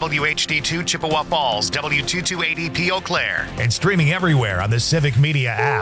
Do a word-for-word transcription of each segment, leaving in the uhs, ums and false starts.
W H D two Chippewa Falls, W two two eight E P Eau Claire, and streaming everywhere on the Civic Media app.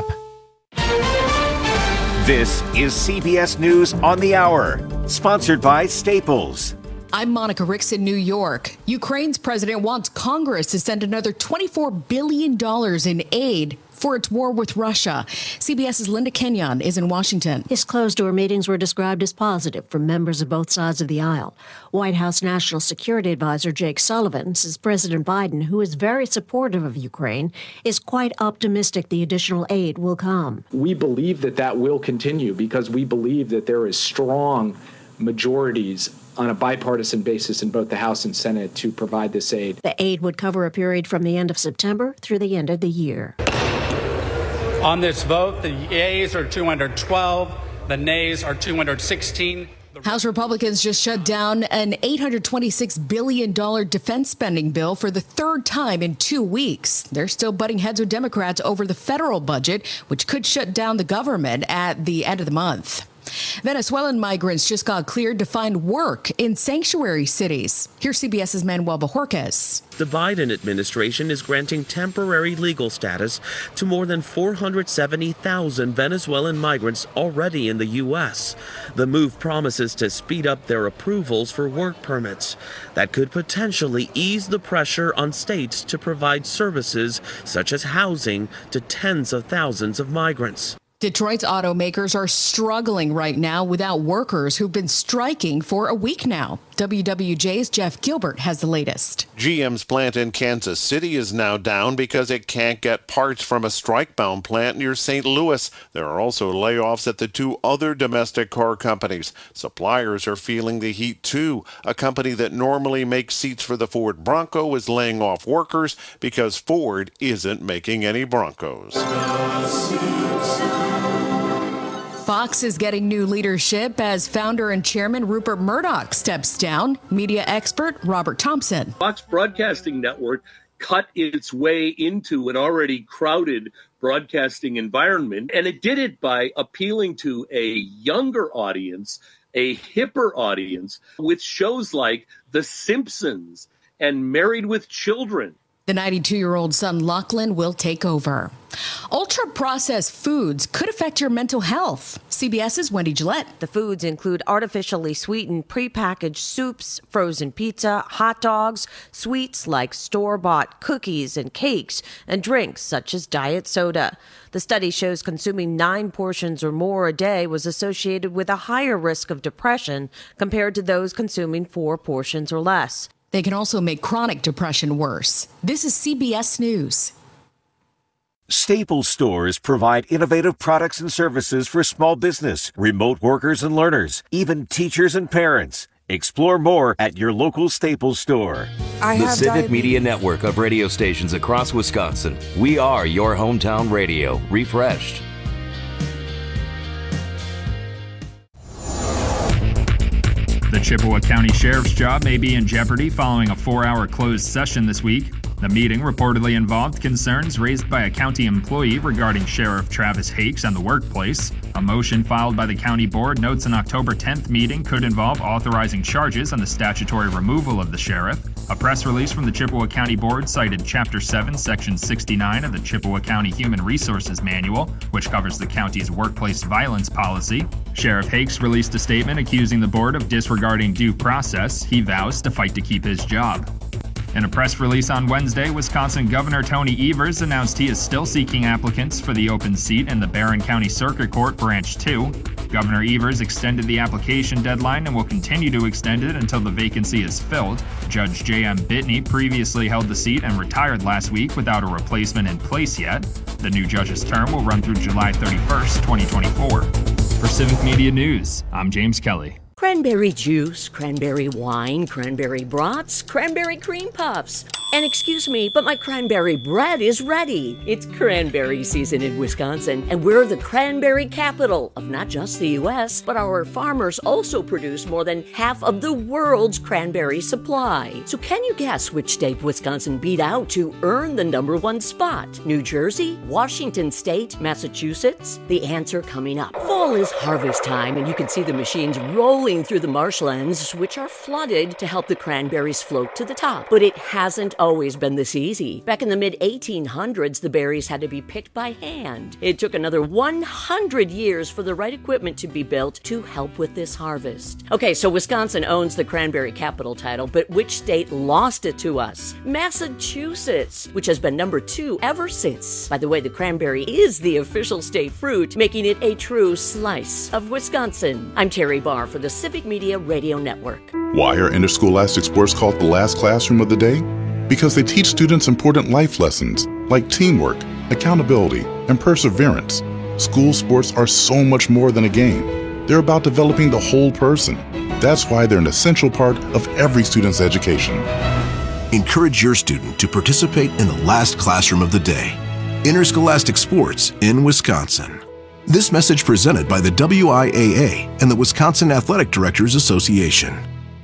This is C B S News on the Hour, sponsored by Staples. I'm Monica Ricks in New York. Ukraine's president wants Congress to send another twenty-four billion dollars in aid for its war with Russia. CBS's Linda Kenyon is in Washington. His closed-door meetings were described as positive from members of both sides of the aisle. White House National Security Advisor Jake Sullivan says President Biden, who is very supportive of Ukraine, is quite optimistic the additional aid will come. We believe that that will continue because we believe that there is strong majorities on a bipartisan basis in both the House and Senate to provide this aid. The aid would cover a period from the end of September through the end of the year. On this vote, the yeas are two hundred twelve, the nays are two hundred sixteen. House Republicans just shut down an eight hundred twenty-six billion dollars defense spending bill for the third time in two weeks. They're still butting heads with Democrats over the federal budget, which could shut down the government at the end of the month. Venezuelan migrants just got cleared to find work in sanctuary cities. Here's CBS's Manuel Bajorquez. The Biden administration is granting temporary legal status to more than four hundred seventy thousand Venezuelan migrants already in the U S. The move promises to speed up their approvals for work permits. That could potentially ease the pressure on states to provide services such as housing to tens of thousands of migrants. Detroit's automakers are struggling right now without workers who've been striking for a week now. W W J's Jeff Gilbert has the latest. G M's plant in Kansas City is now down because it can't get parts from a strike-bound plant near Saint Louis. There are also layoffs at the two other domestic car companies. Suppliers are feeling the heat too. A company that normally makes seats for the Ford Bronco is laying off workers because Ford isn't making any Broncos. Fox is getting new leadership as founder and chairman Rupert Murdoch steps down. Media expert Robert Thompson. Fox Broadcasting Network cut its way into an already crowded broadcasting environment, and it did it by appealing to a younger audience, a hipper audience, with shows like The Simpsons and Married with Children. The ninety-two-year-old son Lachlan will take over. Ultra-processed foods could affect your mental health. CBS's Wendy Gillette. The foods include artificially sweetened prepackaged soups, frozen pizza, hot dogs, sweets like store-bought cookies and cakes, and drinks such as diet soda. The study shows consuming nine portions or more a day was associated with a higher risk of depression compared to those consuming four portions or less. They can also make chronic depression worse. This is C B S News. Staples stores provide innovative products and services for small business, remote workers and learners, even teachers and parents. Explore more at your local Staples store. I the Civic diabetes. Media network of radio stations across Wisconsin. We are your hometown radio, refreshed. The Chippewa County Sheriff's job may be in jeopardy following a four-hour closed session this week. The meeting reportedly involved concerns raised by a county employee regarding Sheriff Travis Hakes and the workplace. A motion filed by the county board notes an October tenth meeting could involve authorizing charges and the statutory removal of the sheriff. A press release from the Chippewa County Board cited Chapter seven, Section sixty-nine of the Chippewa County Human Resources Manual, which covers the county's workplace violence policy. Sheriff Hakes released a statement accusing the board of disregarding due process. He vows to fight to keep his job. In a press release on Wednesday, Wisconsin Governor Tony Evers announced he is still seeking applicants for the open seat in the Barron County Circuit Court Branch two. Governor Evers extended the application deadline and will continue to extend it until the vacancy is filled. Judge J M Bitney previously held the seat and retired last week without a replacement in place yet. The new judge's term will run through July thirty-first, twenty twenty-four. For Civic Media News, I'm James Kelly. Cranberry juice, cranberry wine, cranberry brats, cranberry cream puffs. And excuse me, but my cranberry bread is ready. It's cranberry season in Wisconsin, and we're the cranberry capital of not just the U S, but our farmers also produce more than half of the world's cranberry supply. So can you guess which state Wisconsin beat out to earn the number one spot? New Jersey? Washington State? Massachusetts? The answer coming up. Fall is harvest time, and you can see the machines rolling through the marshlands, which are flooded to help the cranberries float to the top. But it hasn't always been this easy. Back in the mid eighteen hundreds, the berries had to be picked by hand. It took another one hundred years for the right equipment to be built to help with this harvest. Okay, so Wisconsin owns the cranberry capital title, but which state lost it to us? Massachusetts, which has been number two ever since. By the way, the cranberry is the official state fruit, making it a true slice of Wisconsin. I'm Terry Barr for the Civic Media Radio Network. Why are interscholastic sports called the last classroom of the day? Because they teach students important life lessons like teamwork, accountability, and perseverance. School sports are so much more than a game. They're about developing the whole person. That's why they're an essential part of every student's education. Encourage your student to participate in the last classroom of the day. Interscholastic sports in Wisconsin. This message presented by the W I A A and the Wisconsin Athletic Directors Association.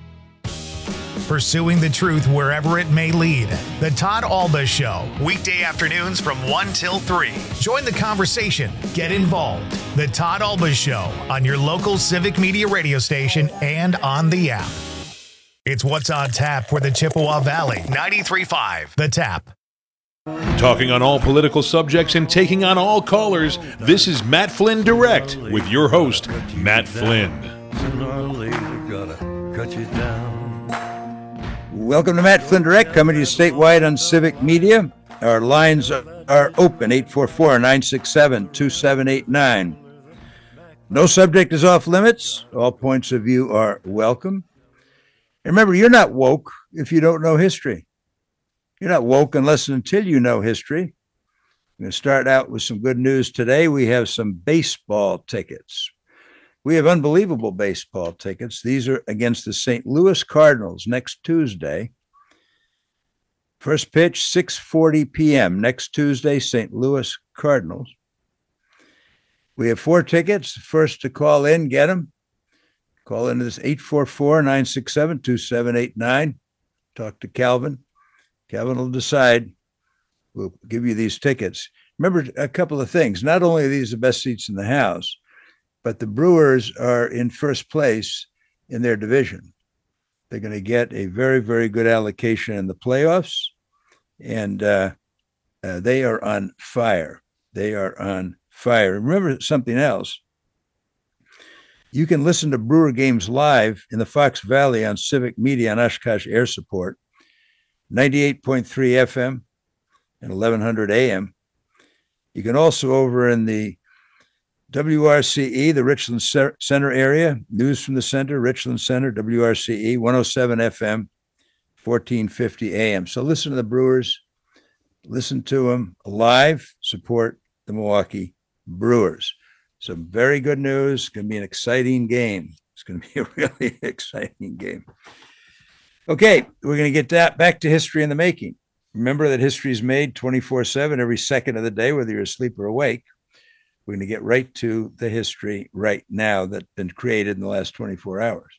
Pursuing the truth wherever it may lead. The Todd Alba Show, weekday afternoons from one till three. Join the conversation. Get involved. The Todd Alba Show on your local Civic Media radio station and on the app. It's What's on Tap for the Chippewa Valley. ninety-three point five The Tap. Talking on all political subjects and taking on all callers, this is Matt Flynn Direct with your host, Matt Flynn. Sooner or later, gotta cut you down. Welcome to Matt Flynn Direct, coming to you statewide on Civic Media. Our lines are open, eight four four, nine six seven, two seven eight nine. No subject is off limits. All points of view are welcome. And remember, you're not woke if you don't know history. You're not woke unless and until you know history. I'm going to start out with some good news today. We have some baseball tickets. We have unbelievable baseball tickets. These are against the Saint Louis Cardinals next Tuesday. First pitch, six forty p.m. next Tuesday, Saint Louis Cardinals. We have four tickets. First to call in, get them. Call into this eight four four, nine six seven, two seven eight nine. Talk to Calvin. Calvin will decide. We'll give you these tickets. Remember a couple of things. Not only are these the best seats in the house, but the Brewers are in first place in their division. They're going to get a very, very good allocation in the playoffs, and uh, uh, they are on fire. They are on fire. Remember something else. You can listen to Brewer games live in the Fox Valley on Civic Media on Oshkosh Air Support, ninety-eight point three F M and eleven hundred A M. You can also over in the W R C E, the Richland Center area, News from the Center, Richland Center, W R C E, one oh seven F M, fourteen fifty A M. So listen to the Brewers, listen to them live, support the Milwaukee Brewers. Some very good news. It's going to be an exciting game. It's going to be a really exciting game. Okay, we're going to get that back to history in the making. Remember that history is made twenty-four seven every second of the day, whether you're asleep or awake. We're going to get right to the history right now that's been created in the last twenty-four hours.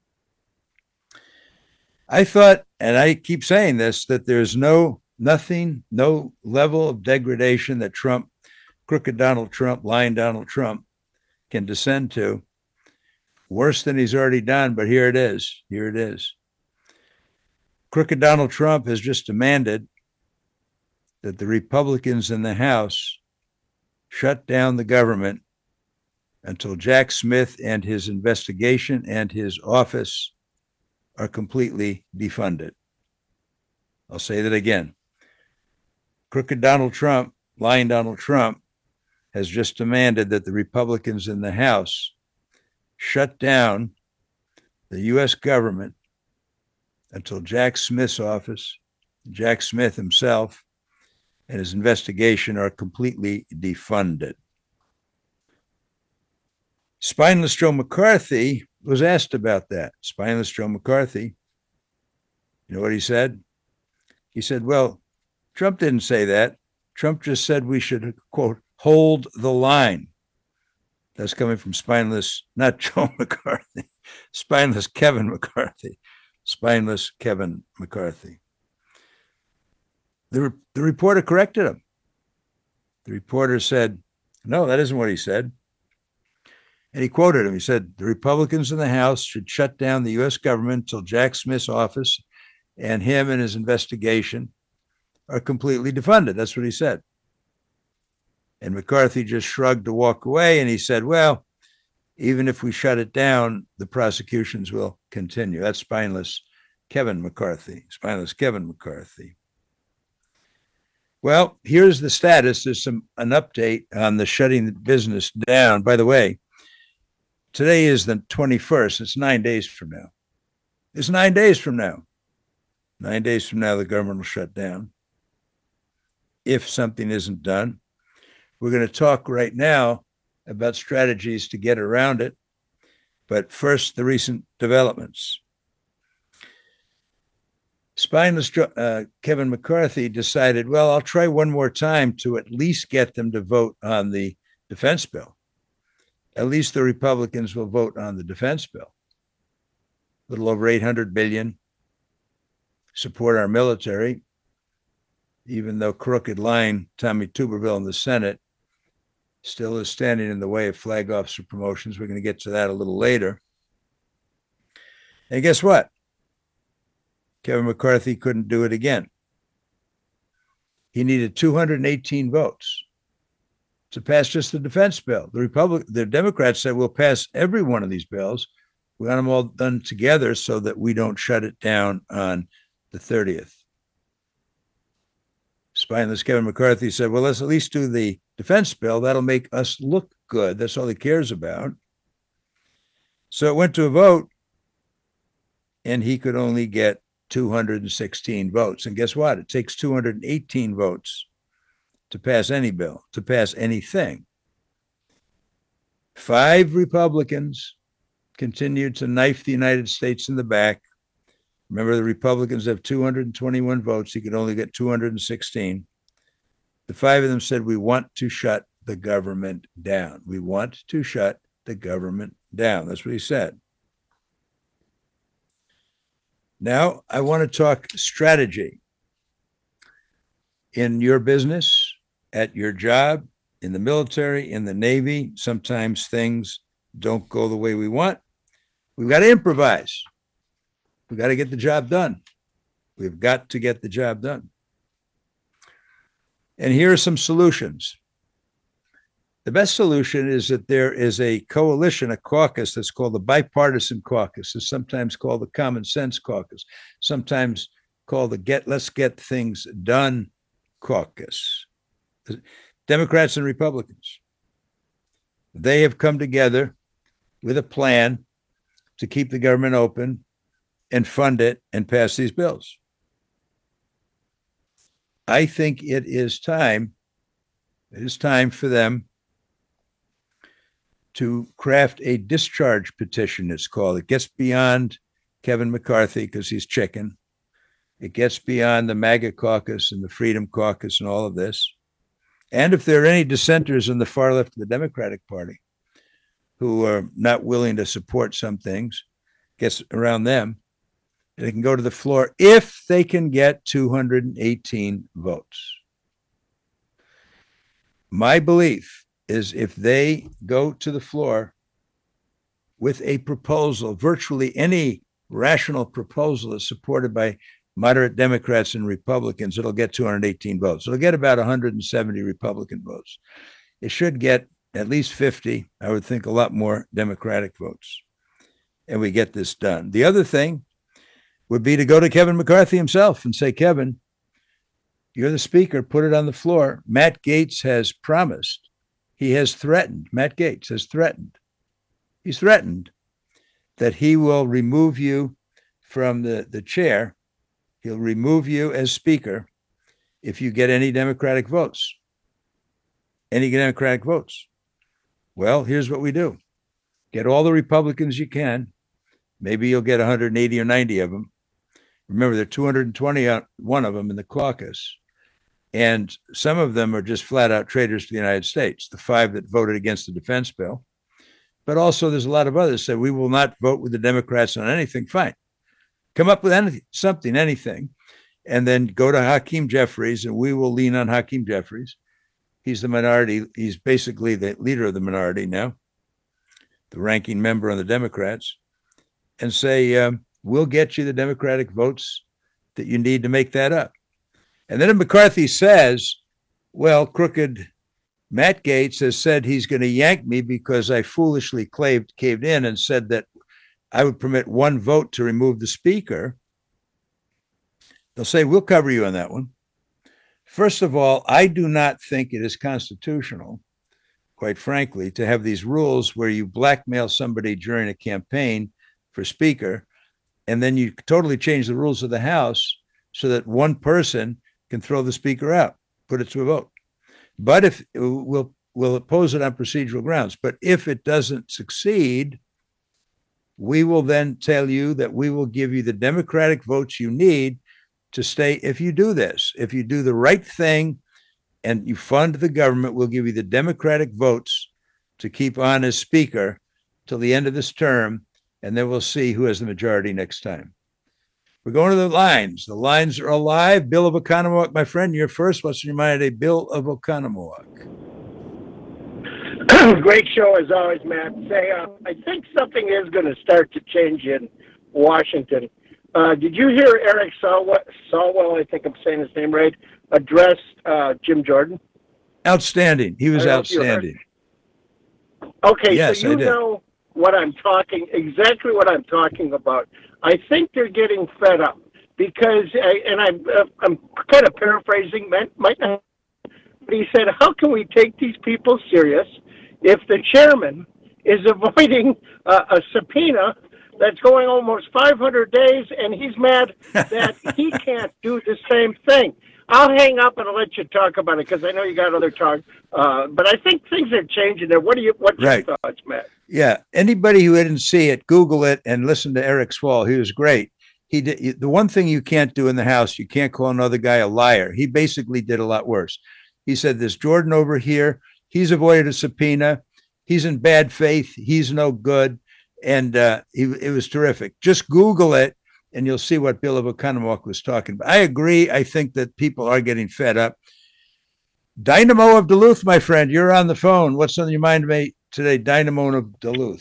I thought, and I keep saying this, that there's no, nothing, no level of degradation that Trump, crooked Donald Trump, lying Donald Trump can descend to worse than he's already done. But here it is. Here it is. Crooked Donald Trump has just demanded that the Republicans in the House shut down the government until Jack Smith and his investigation and his office are completely defunded. I'll say that again. Crooked Donald Trump, lying Donald Trump, has just demanded that the Republicans in the House shut down the U S government until Jack Smith's office, Jack Smith himself, and his investigation are completely defunded. Spineless Joe McCarthy was asked about that. Spineless Joe McCarthy, you know what he said? He said, well, Trump didn't say that. Trump just said we should, quote, hold the line. That's coming from spineless, not Joe McCarthy, spineless Kevin McCarthy, spineless Kevin McCarthy. The, the reporter corrected him. The reporter said, no, that isn't what he said. And he quoted him. He said, the Republicans in the House should shut down the U S government until Jack Smith's office and him and his investigation are completely defunded. That's what he said. And McCarthy just shrugged to walk away, and he said, well, even if we shut it down, the prosecutions will continue. That's spineless Kevin McCarthy, spineless Kevin McCarthy. Well, here's the status. There's some an update on the shutting the business down. By the way, today is the twenty-first. It's nine days from now. It's nine days from now. Nine days from now, the government will shut down if something isn't done. We're going to talk right now about strategies to get around it. But first, the recent developments. Spineless uh, Kevin McCarthy decided, well, I'll try one more time to at least get them to vote on the defense bill. At least the Republicans will vote on the defense bill. A little over eight hundred billion dollars, support our military, even though crooked line Tommy Tuberville in the Senate still is standing in the way of flag officer promotions. We're going to get to that a little later. And guess what? Kevin McCarthy couldn't do it again. He needed two hundred eighteen votes to pass just the defense bill. The Republic, the Democrats said, we'll pass every one of these bills. We want them all done together so that we don't shut it down on the thirtieth. Spineless Kevin McCarthy said, well, let's at least do the defense bill. That'll make us look good. That's all he cares about. So it went to a vote, and he could only get two hundred sixteen votes. And guess what? It takes two hundred eighteen votes to pass any bill, to pass anything. Five Republicans continued to knife the United States in the back. Remember, the Republicans have two hundred twenty-one votes. He could only get two hundred sixteen. The five of them said, we want to shut the government down. We want to shut the government down. That's what he said. Now, I want to talk strategy. In your business, at your job, in the military, in the Navy, sometimes things don't go the way we want. We've got to improvise. We've got to get the job done. We've got to get the job done. And here are some solutions. The best solution is that there is a coalition, a caucus that's called the Bipartisan Caucus. It's sometimes called the Common Sense Caucus, sometimes called the Get Let's Get Things Done Caucus. Democrats and Republicans. They have come together with a plan to keep the government open and fund it and pass these bills. I think it is time, it is time for them to craft a discharge petition, it's called. It gets beyond Kevin McCarthy because he's chicken. It gets beyond the MAGA caucus and the Freedom Caucus and all of this. And if there are any dissenters in the far left of the Democratic Party who are not willing to support some things, gets around them, they can go to the floor if they can get two hundred eighteen votes. My belief is if they go to the floor with a proposal, virtually any rational proposal is supported by moderate Democrats and Republicans, it'll get two hundred eighteen votes. It'll get about one hundred seventy Republican votes. It should get at least fifty, I would think a lot more Democratic votes. And we get this done. The other thing would be to go to Kevin McCarthy himself and say, Kevin, you're the speaker, put it on the floor. Matt Gaetz has promised, he has threatened, Matt Gaetz has threatened, he's threatened that he will remove you from the, the chair. He'll remove you as speaker if you get any Democratic votes. Any Democratic votes. Well, here's what we do. Get all the Republicans you can. Maybe you'll get one hundred eighty or ninety of them. Remember, there are two hundred twenty-one of them in the caucus. And some of them are just flat out traitors to the United States, the five that voted against the defense bill. But also there's a lot of others that say, we will not vote with the Democrats on anything. Fine. Come up with anything, something, anything. And then go to Hakeem Jeffries, and we will lean on Hakeem Jeffries. He's the minority. He's basically the leader of the minority now, the ranking member on the Democrats, and say, um, we'll get you the Democratic votes that you need to make that up. And then if McCarthy says, well, crooked Matt Gaetz has said he's going to yank me because I foolishly caved, caved in and said that I would permit one vote to remove the speaker, they'll say, we'll cover you on that one. First of all, I do not think it is constitutional, quite frankly, to have these rules where you blackmail somebody during a campaign for speaker, and then you totally change the rules of the House so that one person can throw the speaker out, put it to a vote. But if we'll, we'll oppose it on procedural grounds, but if it doesn't succeed, we will then tell you that we will give you the Democratic votes you need to stay. If you do this, if you do the right thing and you fund the government, we'll give you the Democratic votes to keep on as speaker till the end of this term, and then we'll see who has the majority next time. We're going to the lines. The lines are alive. Bill of Oconomowoc, my friend, you're first. What's in your mind today? Bill of Oconomowoc. Great show as always, Matt. Say, uh, I think something is going to start to change in Washington. Uh, did you hear Eric Swalwell, Swalwell, I think I'm saying his name right, address uh, Jim Jordan? Outstanding. He was outstanding. Okay, yes, so you know what I'm talking, exactly what I'm talking about. I think they're getting fed up because, I, and I'm, uh, I'm kind of paraphrasing, might not, but he said, how can we take these people serious if the chairman is avoiding uh, a subpoena that's going almost five hundred days, and he's mad that he can't do the same thing? I'll hang up and I'll let you talk about it because I know you got other talk. Uh, but I think things are changing there. What do you? What's right. your thoughts, Matt? Yeah. Anybody who didn't see it, Google it and listen to Eric Swalwell. He was great. He did the one thing you can't do in the House. You can't call another guy a liar. He basically did a lot worse. He said, "There's Jordan over here. He's avoided a subpoena. He's in bad faith. He's no good." And uh, he, it was terrific. Just Google it, and you'll see what Bill of Oconomowoc was talking about. I agree. I think that people are getting fed up. Dynamo of Duluth, my friend, you're on the phone. What's on your mind today, Dynamo of Duluth?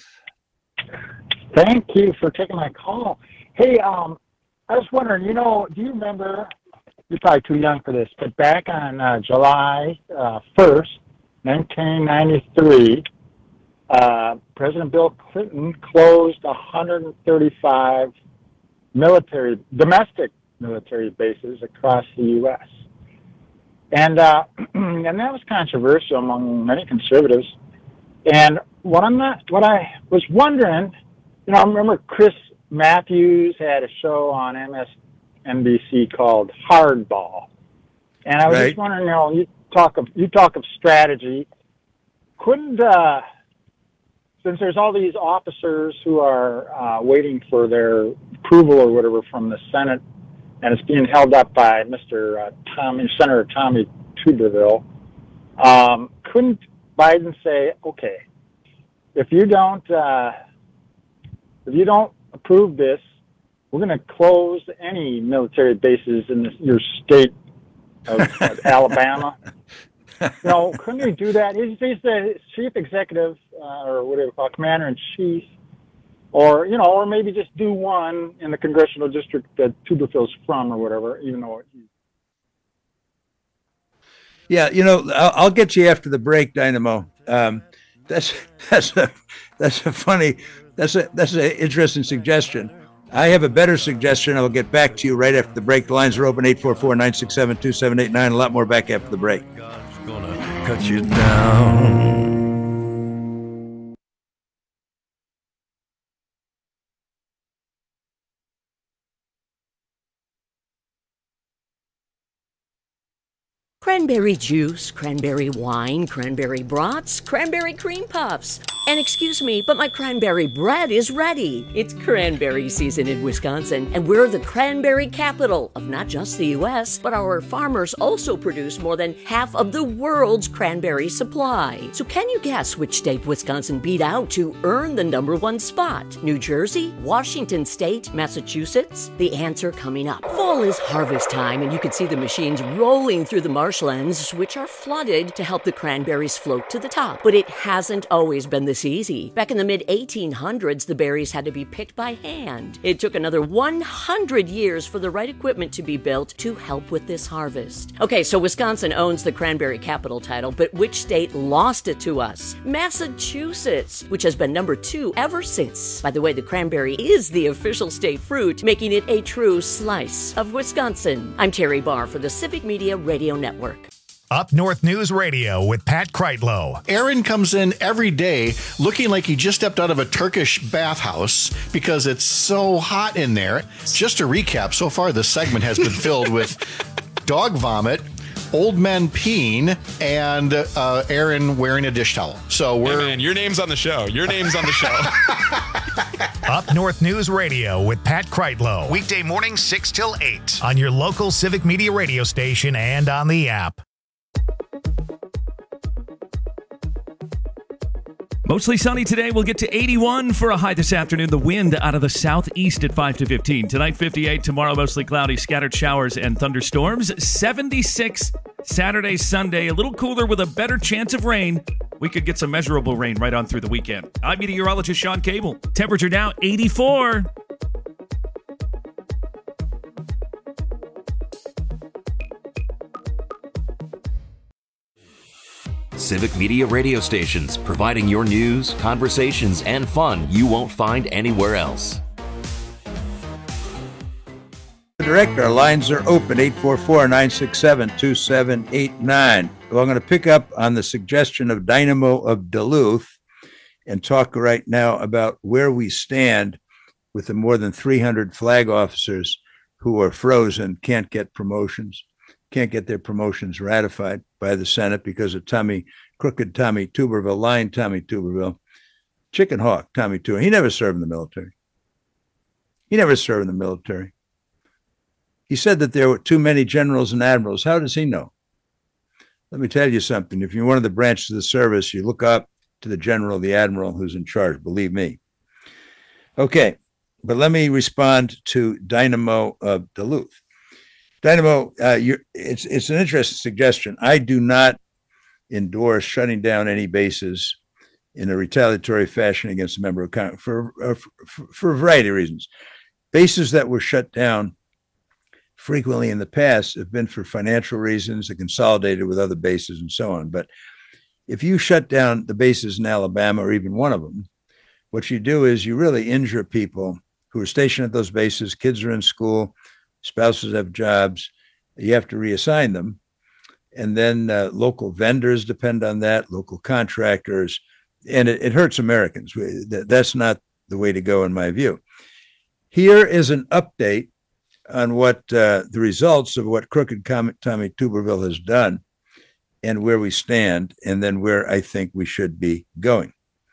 Thank you for taking my call. Hey, um, I was wondering, you know, do you remember, you're probably too young for this, but back on uh, July uh, first, nineteen ninety-three, uh, President Bill Clinton closed one hundred thirty-five military, domestic military bases across the U S And uh, and that was controversial among many conservatives. And what I'm not, what I was wondering, you know, I remember Chris Matthews had a show on M S N B C called Hardball, and I was right. just wondering, you know, you talk of you talk of strategy. Couldn't uh, since there's all these officers who are uh, waiting for their approval or whatever from the Senate, and it's being held up by Mister Uh, Tommy, Senator Tommy Tuberville, um, couldn't Biden say, okay, if you don't, uh, if you don't approve this, we're going to close any military bases in this, your state of, of Alabama? You know, couldn't he do that? He's, he's the chief executive, uh, or whatever, call commander in chief. Or, you know, or maybe just do one in the congressional district that Tuberville's from or whatever, even though it, yeah, you know, I'll, I'll get you after the break, Dynamo. Um, that's that's a that's a funny that's a that's an interesting suggestion. I have a better suggestion. I'll get back to you right after the break. The lines are open eight four four, nine six seven, two seven eight nine. A lot more back after the break. God's gonna cut you down. Cranberry juice, cranberry wine, cranberry brats, cranberry cream puffs. And excuse me, but my cranberry bread is ready. It's cranberry season in Wisconsin, and we're the cranberry capital of not just the U S, but our farmers also produce more than half of the world's cranberry supply. So can you guess which state Wisconsin beat out to earn the number one spot? New Jersey, Washington State, Massachusetts? The answer coming up. Fall is harvest time, and you can see the machines rolling through the marshlands, which are flooded to help the cranberries float to the top. But it hasn't always been this easy. Back in the mid eighteen hundreds, the berries had to be picked by hand. It took another one hundred years for the right equipment to be built to help with this harvest. Okay, so Wisconsin owns the cranberry capital title, but which state lost it to us? Massachusetts, which has been number two ever since. By the way, the cranberry is the official state fruit, making it a true slice of Wisconsin. I'm Terry Barr for the Civic Media Radio Network. Up North News Radio with Pat Kreitlow. Aaron comes in every day looking like he just stepped out of a Turkish bathhouse because it's so hot in there. Just to recap, so far this segment has been filled with dog vomit, old men peeing, and uh, Aaron wearing a dish towel. So we're... Hey man, your name's on the show. Your name's on the show. Up North News Radio with Pat Kreitlow. Weekday mornings six till eight on your local Civic Media radio station and on the app. Mostly sunny today. We'll get to eighty-one for a high this afternoon. The wind out of the southeast at five to fifteen. Tonight, fifty-eight. Tomorrow, mostly cloudy, scattered showers and thunderstorms. seventy-six Saturday, Sunday. A little cooler with a better chance of rain. We could get some measurable rain right on through the weekend. I'm meteorologist Sean Cable. Temperature now eighty-four. Civic Media radio stations, providing your news, conversations, and fun you won't find anywhere else. Direct, our lines are open, eight four four, nine six seven, two seven eight nine. Well, I'm going to pick up on the suggestion of Dynamo of Duluth and talk right now about where we stand with the more than three hundred flag officers who are frozen, can't get promotions, can't get their promotions ratified by the Senate because of Tommy, crooked Tommy Tuberville, lying Tommy Tuberville, chicken hawk Tommy Tuberville. He never served in the military. He never served in the military. He said that there were too many generals and admirals. How does he know? Let me tell you something. If you're one of the branches of the service, you look up to the general, the admiral who's in charge, believe me. Okay, but let me respond to Dynamo of Duluth. Dynamo, uh, you're, it's it's an interesting suggestion. I do not endorse shutting down any bases in a retaliatory fashion against a member of Congress for, uh, for, for a variety of reasons. Bases that were shut down frequently in the past have been for financial reasons, they're consolidated with other bases and so on. But if you shut down the bases in Alabama or even one of them, what you do is you really injure people who are stationed at those bases. Kids are in school, spouses have jobs, you have to reassign them. And then uh, local vendors depend on that, local contractors, and it, it hurts Americans. That's not the way to go, in my view. Here is an update on what uh, the results of what crooked Tommy Tuberville has done and where we stand, and then where I think we should be going.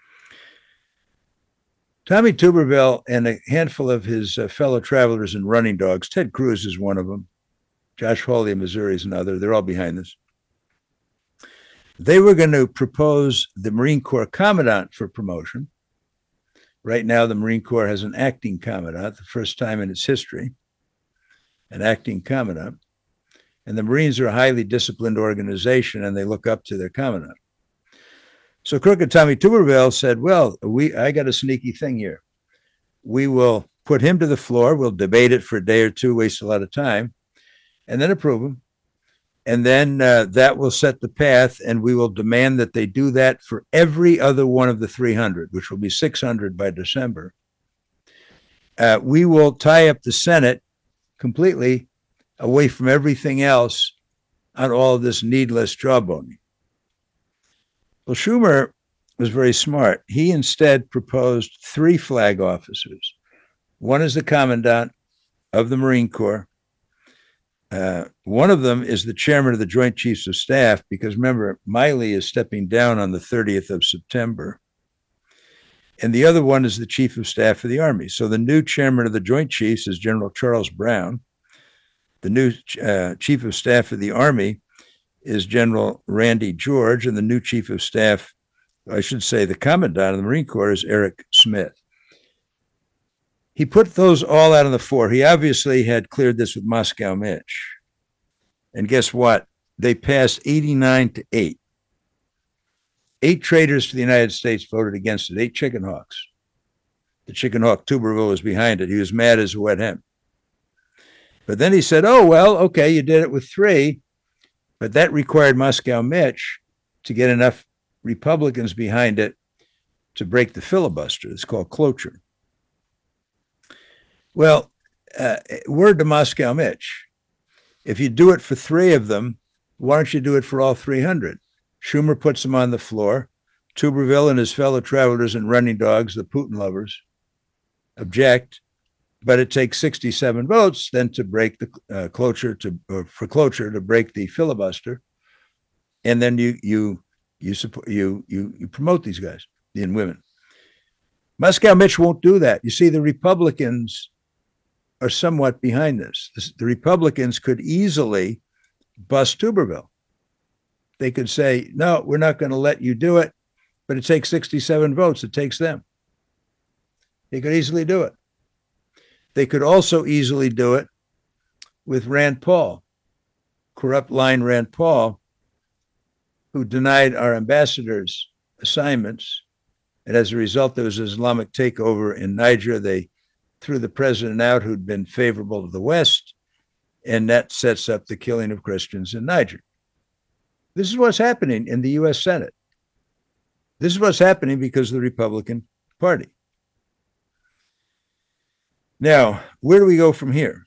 Tommy Tuberville and a handful of his uh, fellow travelers and running dogs, Ted Cruz is one of them, Josh Hawley of Missouri is another, they're all behind this. They were going to propose the Marine Corps Commandant for promotion. Right now, the Marine Corps has an acting commandant, the first time in its history, an acting commandant. And the Marines are a highly disciplined organization, and they look up to their commandant. So crooked Tommy Tuberville said, well, we I got a sneaky thing here. We will put him to the floor. We'll debate it for a day or two, waste a lot of time, and then approve him. And then uh, that will set the path, and we will demand that they do that for every other one of the three hundred, which will be six hundred by December. Uh, we will tie up the Senate completely away from everything else on all of this needless jawboning. Well, Schumer was very smart. He instead proposed three flag officers. One is the commandant of the Marine Corps. Uh, one of them is the chairman of the Joint Chiefs of Staff, because remember, Miley is stepping down on the thirtieth of September. and the other one is the Chief of Staff of the Army. So the new chairman of the Joint Chiefs is General Charles Brown. The new uh, Chief of Staff of the Army is General Randy George, and the new Chief of Staff, I should say the Commandant of the Marine Corps, is Eric Smith. He put those all out on the floor. He obviously had cleared this with Moscow Mitch. And guess what? They passed eighty-nine to eight. Eight traitors to the United States voted against it, eight chicken hawks. The chicken hawk Tuberville was behind it. He was mad as a wet hen. But then he said, oh, well, okay, you did it with three, but that required Moscow Mitch to get enough Republicans behind it to break the filibuster. It's called cloture. Well, uh, word to Moscow Mitch, if you do it for three of them, why don't you do it for all three hundred? Schumer puts them on the floor. Tuberville and his fellow travelers and running dogs, the Putin lovers, object, but it takes sixty-seven votes then to break the uh, cloture to or for cloture to break the filibuster, and then you you you support you you you promote these guys and women. Moscow Mitch won't do that. You see, the Republicans are somewhat behind this. The Republicans could easily bust Tuberville. They could say, no, we're not going to let you do it, but it takes sixty-seven votes. It takes them. They could easily do it. They could also easily do it with Rand Paul, corrupt line Rand Paul, who denied our ambassadors assignments. And as a result, there was an Islamic takeover in Niger. They threw the president out who'd been favorable to the West, and that sets up the killing of Christians in Niger. This is what's happening in the U S Senate. This is what's happening because of the Republican Party. Now, where do we go from here?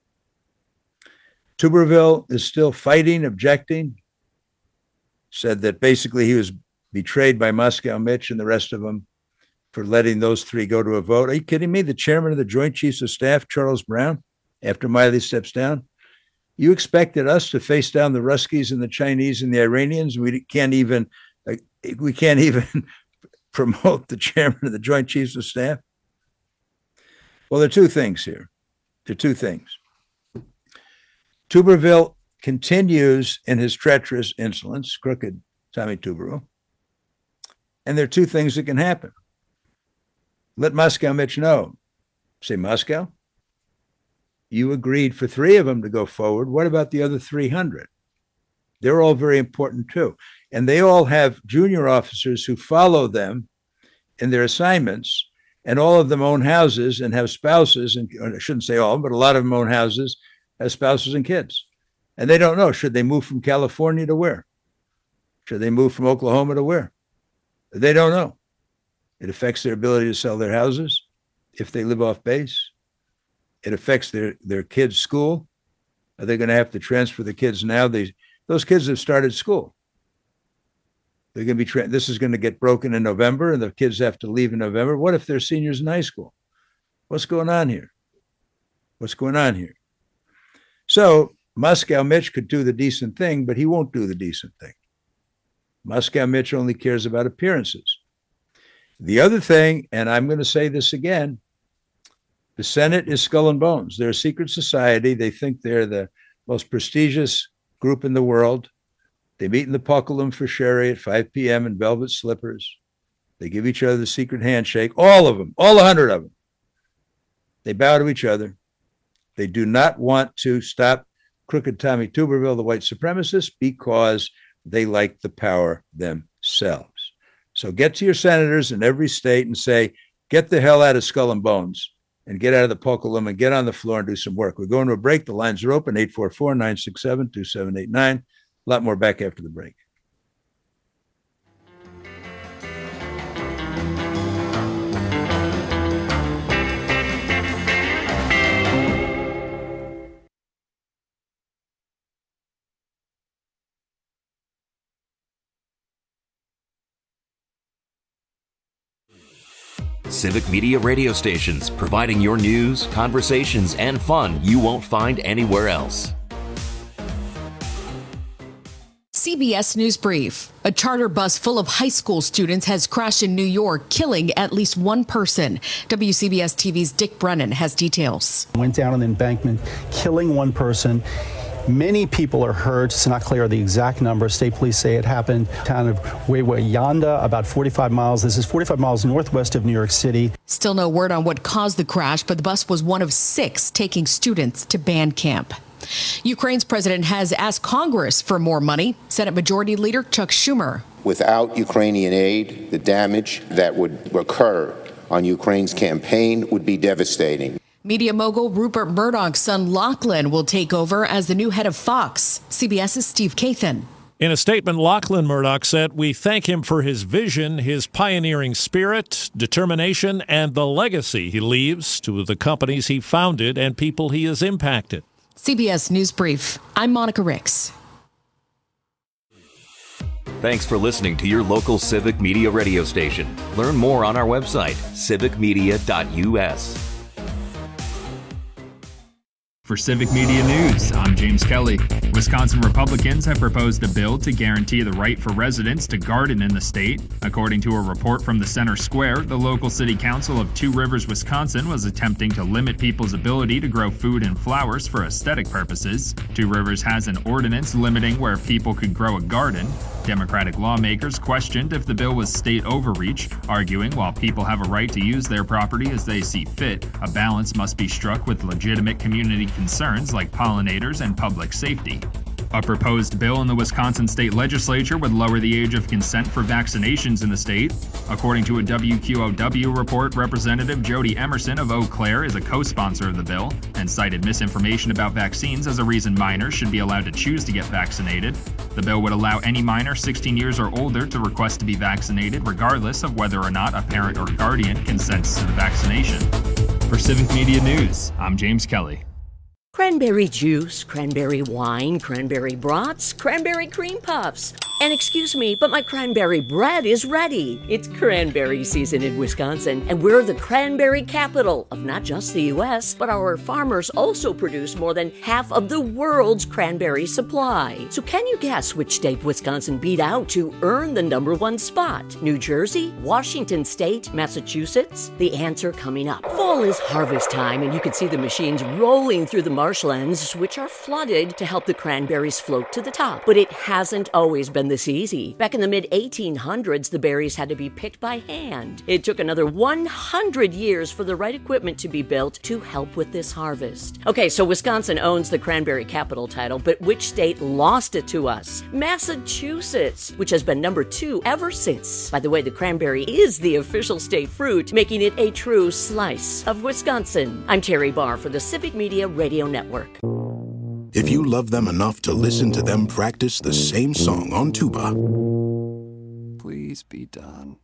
Tuberville is still fighting, objecting, said that basically he was betrayed by Moscow Mitch and the rest of them for letting those three go to a vote. Are you kidding me? The chairman of the Joint Chiefs of Staff, Charles Brown, after Miley steps down, you expected us to face down the Ruskies and the Chinese and the Iranians. We can't even we can't even promote the chairman of the Joint Chiefs of Staff. Well, there are two things here. There are two things. Tuberville continues in his treacherous insolence, crooked Tommy Tuberville. And there are two things that can happen. Let Moscow Mitch know. Say, Moscow, you agreed for three of them to go forward. What about the other three hundred? They're all very important too. And they all have junior officers who follow them in their assignments, and all of them own houses and have spouses, and I shouldn't say all, but a lot of them own houses, have spouses and kids. And they don't know, should they move from California to where? Should they move from Oklahoma to where? They don't know. It affects their ability to sell their houses if they live off base. It affects their, their kids' school. Are they going to have to transfer the kids now? They, those kids have started school. They're going to be, tra- this is going to get broken in November, and the kids have to leave in November. What if they're seniors in high school? What's going on here? What's going on here? So Moscow Mitch could do the decent thing, but he won't do the decent thing. Moscow Mitch only cares about appearances. The other thing, and I'm going to say this again, the Senate is skull and bones. They're a secret society. They think they're the most prestigious group in the world. They meet in the Puckleum for sherry at five p.m. in velvet slippers. They give each other the secret handshake, all of them, all one hundred of them. They bow to each other. They do not want to stop crooked Tommy Tuberville, the white supremacist, because they like the power themselves. So get to your senators in every state and say, get the hell out of Skull and Bones and get out of the Puckleum and get on the floor and do some work. We're going to a break. The lines are open, eight four four, nine six seven, two seven eight nine. A lot more back after the break. Civic Media radio stations, providing your news, conversations, and fun you won't find anywhere else. C B S News Brief. A charter bus full of high school students has crashed in New York, killing at least one person. W C B S T V's Dick Brennan has details. Went down an embankment, killing one person. Many people are hurt. It's not clear the exact number. State police say it happened town of Wawayanda, about forty-five miles. This is forty-five miles northwest of New York City. Still no word on what caused the crash, but the bus was one of six taking students to band camp. Ukraine's president has asked Congress for more money. Senate Majority Leader Chuck Schumer. Without Ukrainian aid, the damage that would occur on Ukraine's campaign would be devastating. Media mogul Rupert Murdoch's son Lachlan will take over as the new head of Fox. CBS's Steve Kathan. In a statement, Lachlan Murdoch said, "We thank him for his vision, his pioneering spirit, determination, and the legacy he leaves to the companies he founded and people he has impacted." C B S News Brief. I'm Monica Ricks. Thanks for listening to your local Civic Media radio station. Learn more on our website, civic media dot u s. For Civic Media News, I'm James Kelly. Wisconsin Republicans have proposed a bill to guarantee the right for residents to garden in the state. According to a report from the Center Square, the local city council of Two Rivers, Wisconsin was attempting to limit people's ability to grow food and flowers for aesthetic purposes. Two Rivers has an ordinance limiting where people could grow a garden. Democratic lawmakers questioned if the bill was state overreach, arguing while people have a right to use their property as they see fit, a balance must be struck with legitimate community concerns like pollinators and public safety. A proposed bill in the Wisconsin state legislature would lower the age of consent for vaccinations in the state. According to a W Q O W report, Representative Jody Emerson of Eau Claire is a co-sponsor of the bill and cited misinformation about vaccines as a reason minors should be allowed to choose to get vaccinated. The bill would allow any minor sixteen years or older to request to be vaccinated regardless of whether or not a parent or guardian consents to the vaccination. For Civic Media News, I'm James Kelly. Cranberry juice, cranberry wine, cranberry brats, cranberry cream puffs. And excuse me, but my cranberry bread is ready. It's cranberry season in Wisconsin, and we're the cranberry capital of not just the U S, but our farmers also produce more than half of the world's cranberry supply. So can you guess which state Wisconsin beat out to earn the number one spot? New Jersey, Washington State, Massachusetts? The answer coming up. Fall is harvest time, and you can see the machines rolling through the marshlands, which are flooded to help the cranberries float to the top. But it hasn't always been this easy. Back in the mid eighteen hundreds, the berries had to be picked by hand. It took another one hundred years for the right equipment to be built to help with this harvest. Okay, so Wisconsin owns the cranberry capital title, but which state lost it to us? Massachusetts, which has been number two ever since. By the way, the cranberry is the official state fruit, making it a true slice of Wisconsin. I'm Terry Barr for the Civic Media Radio Network. If you love them enough to listen to them practice the same song on tuba, Please be done.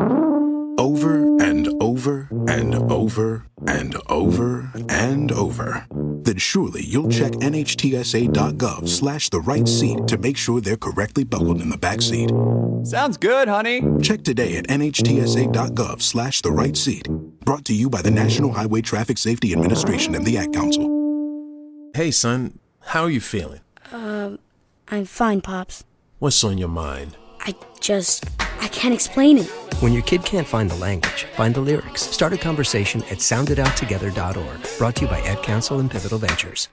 over and over and over and over and over, then surely you'll check N H T S A dot gov slash the right seat to make sure they're correctly buckled in the back seat. Sounds good, honey. Check today at N H T S A dot gov slash the right seat. Brought to you by the National Highway Traffic Safety Administration and the Ad Council. Hey, son, how are you feeling? Um, I'm fine, Pops. What's on your mind? I just, I can't explain it. When your kid can't find the language, find the lyrics. Start a conversation at sound it out together dot org. Brought to you by Ad Council and Pivotal Ventures.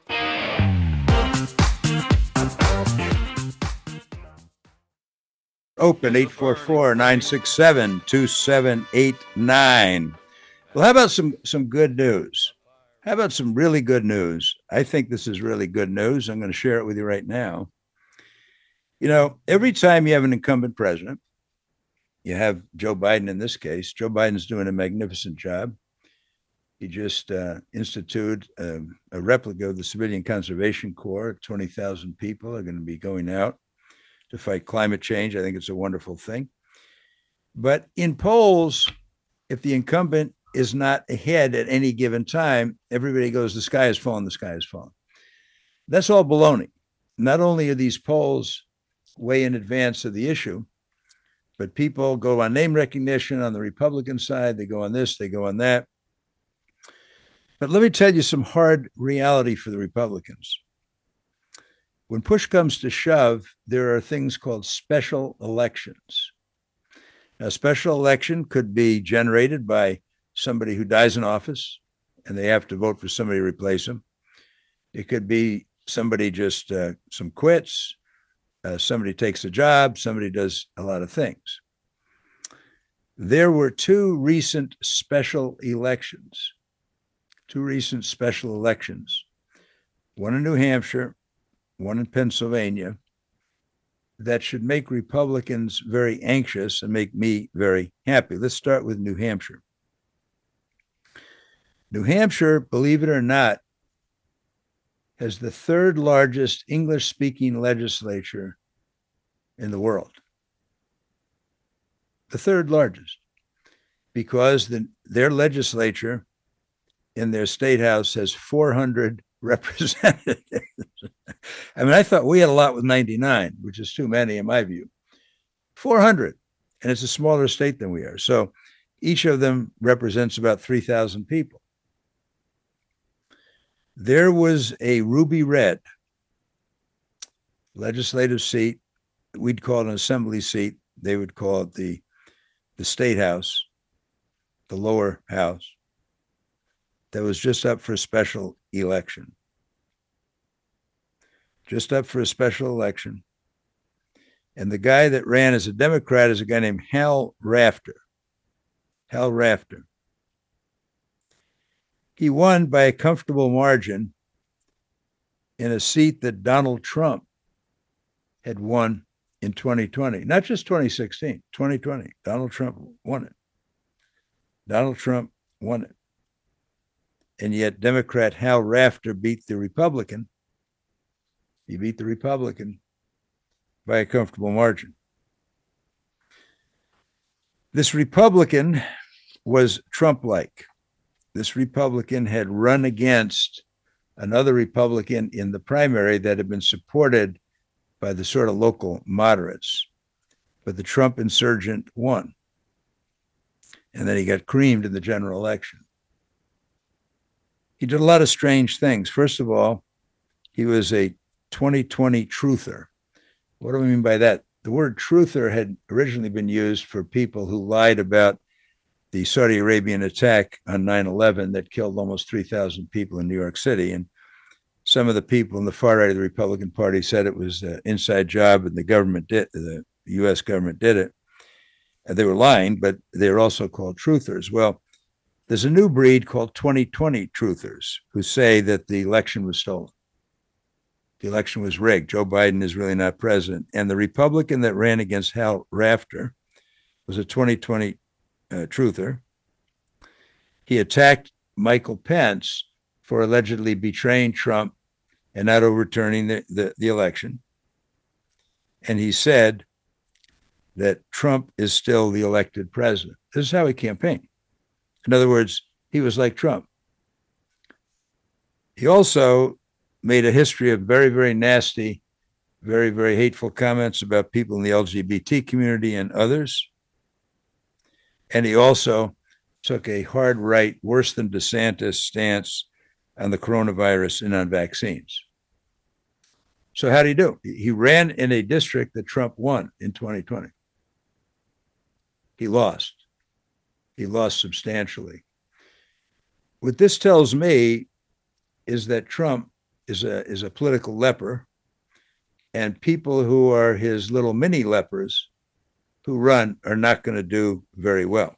Open eight four four, nine six seven, two seven eight nine. Well, how about some, some good news? How about some really good news? I think this is really good news. I'm going to share it with you right now. You know, every time you have an incumbent president, you have Joe Biden in this case. Joe Biden's doing a magnificent job. He just uh, instituted a, a replica of the Civilian Conservation Corps. twenty thousand people are going to be going out to fight climate change. I think it's a wonderful thing. But in polls, if the incumbent is not ahead at any given time, everybody goes, the sky is falling, the sky is falling. That's all baloney. Not only are these polls way in advance of the issue, but people go on name recognition on the Republican side. They go on this, they go on that. But let me tell you some hard reality for the Republicans. When push comes to shove, there are things called special elections. A special election could be generated by somebody who dies in office and they have to vote for somebody to replace him. It could be somebody just uh, some quits, uh, somebody takes a job, somebody does a lot of things. There were two recent special elections, two recent special elections, one in New Hampshire, one in Pennsylvania, that should make Republicans very anxious and make me very happy. Let's start with New Hampshire. New Hampshire, believe it or not, has the third largest English-speaking legislature in the world. The third largest, because the, their legislature in their state house has four hundred representatives. I mean, I thought we had a lot with ninety-nine, which is too many in my view. four hundred, and it's a smaller state than we are. So each of them represents about three thousand people. There was a ruby red legislative seat. We'd call it an assembly seat. They would call it the, the state house, the lower house, that was just up for a special election. Just up for a special election. And the guy that ran as a Democrat is a guy named Hal Rafter. Hal Rafter. He won by a comfortable margin in a seat that Donald Trump had won in twenty twenty, not just twenty sixteen, twenty twenty. Donald Trump won it. Donald Trump won it. And yet Democrat Hal Rafter beat the Republican. He beat the Republican by a comfortable margin. This Republican was Trump-like. This Republican had run against another Republican in the primary that had been supported by the sort of local moderates. But the Trump insurgent won. And then he got creamed in the general election. He did a lot of strange things. First of all, he was a twenty twenty truther. What do we mean by that? The word truther had originally been used for people who lied about the Saudi Arabian attack on nine eleven that killed almost three thousand people in New York City. And some of the people in the far right of the Republican Party said it was an inside job and the government did, the U S government did it. And they were lying, but they were also called truthers. Well, there's a new breed called twenty twenty truthers who say that the election was stolen. The election was rigged. Joe Biden is really not president. And the Republican that ran against Hal Rafter was a twenty twenty uh, truther. He attacked Michael Pence for allegedly betraying Trump and not overturning the, the, the election. And he said that Trump is still the elected president. This is how he campaigned. In other words, he was like Trump. He also made a history of very, very nasty, very, very hateful comments about people in the L G B T community and others. And he also took a hard right, worse than DeSantis stance on the coronavirus and on vaccines. So how did he do? He ran in a district that Trump won in twenty twenty. He lost. He lost substantially. What this tells me is that Trump is a is a political leper, and people who are his little mini lepers who run are not going to do very well.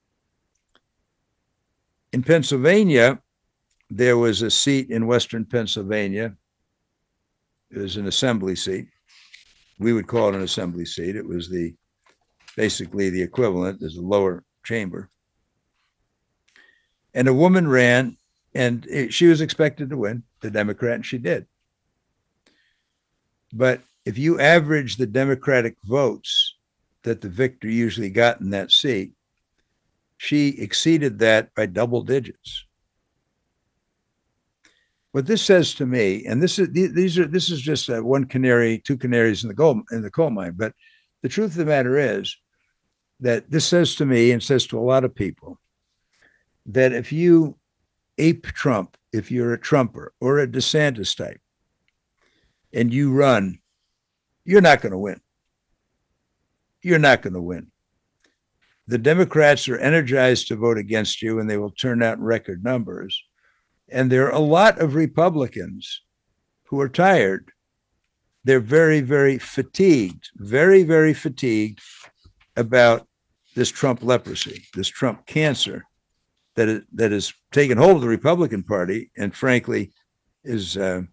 In Pennsylvania, there was a seat in Western Pennsylvania. It was an assembly seat. We would call it an assembly seat. It was the basically the equivalent as the lower chamber. And a woman ran, and it, she was expected to win, the Democrat, and she did. But if you average the Democratic votes that the victor usually got in that seat, she exceeded that by double digits. What this says to me, and this is these are this is just uh, one canary, two canaries in the gold in the coal mine, but the truth of the matter is that this says to me and says to a lot of people that if you ape Trump, if you're a Trumper or a DeSantis type, and you run, you're not going to win. You're not going to win. The Democrats are energized to vote against you, and they will turn out in record numbers. And there are a lot of Republicans who are tired. They're very, very fatigued, very, very fatigued about this Trump leprosy, this Trump cancer that is, that has taken hold of the Republican Party and, frankly, is uh,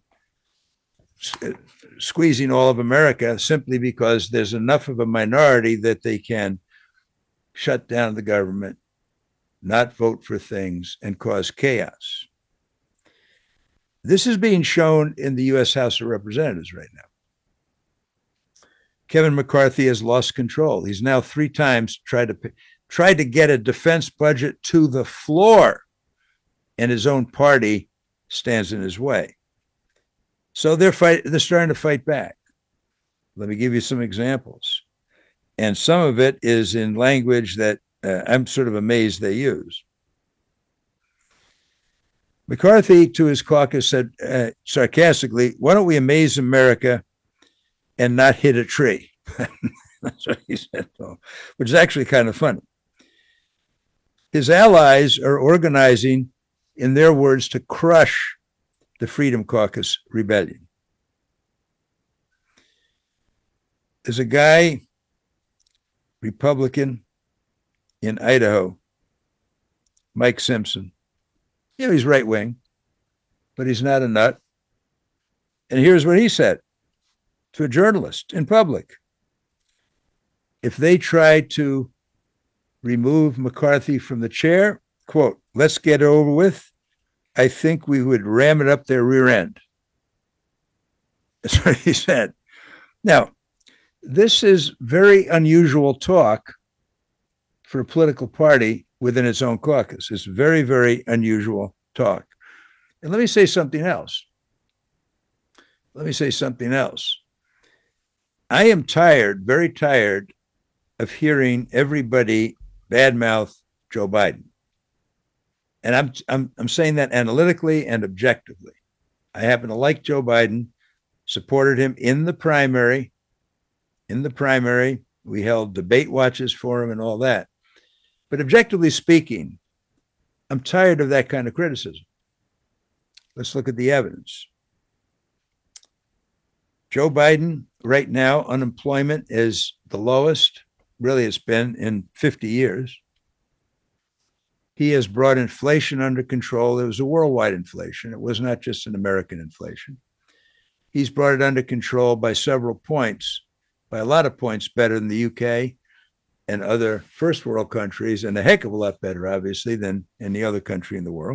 squeezing all of America simply because there's enough of a minority that they can shut down the government, not vote for things, and cause chaos. This is being shown in the U S House of Representatives right now. Kevin McCarthy has lost control. He's now three times tried to tried to get a defense budget to the floor, and his own party stands in his way. So they're fight, they're starting to fight back. Let me give you some examples. And some of it is in language that uh, I'm sort of amazed they use. McCarthy, to his caucus, said uh, sarcastically, "Why don't we amaze America and not hit a tree?" That's what he said, which is actually kind of funny. His allies are organizing, in their words, to crush the Freedom Caucus rebellion. There's a guy, Republican in Idaho, Mike Simpson. You know, he's right wing, but he's not a nut. And here's what he said to a journalist in public: if they try to remove McCarthy from the chair, quote, "let's get it over with, I think we would ram it up their rear end." That's what he said. Now, this is very unusual talk for a political party within its own caucus. It's very, very unusual talk. And let me say something else. Let me say something else. I am tired, very tired, of hearing everybody badmouth Joe Biden. And I'm, I'm, I'm saying that analytically and objectively. I happen to like Joe Biden, supported him in the primary. In the primary, we held debate watches for him and all that. But objectively speaking, I'm tired of that kind of criticism. Let's look at the evidence. Joe Biden, right now, unemployment is the lowest, really it's been in fifty years. He has brought inflation under control. It was a worldwide inflation. It was not just an American inflation. He's brought it under control by several points, by a lot of points better than the U K and other first world countries, and a heck of a lot better, obviously, than any other country in the world.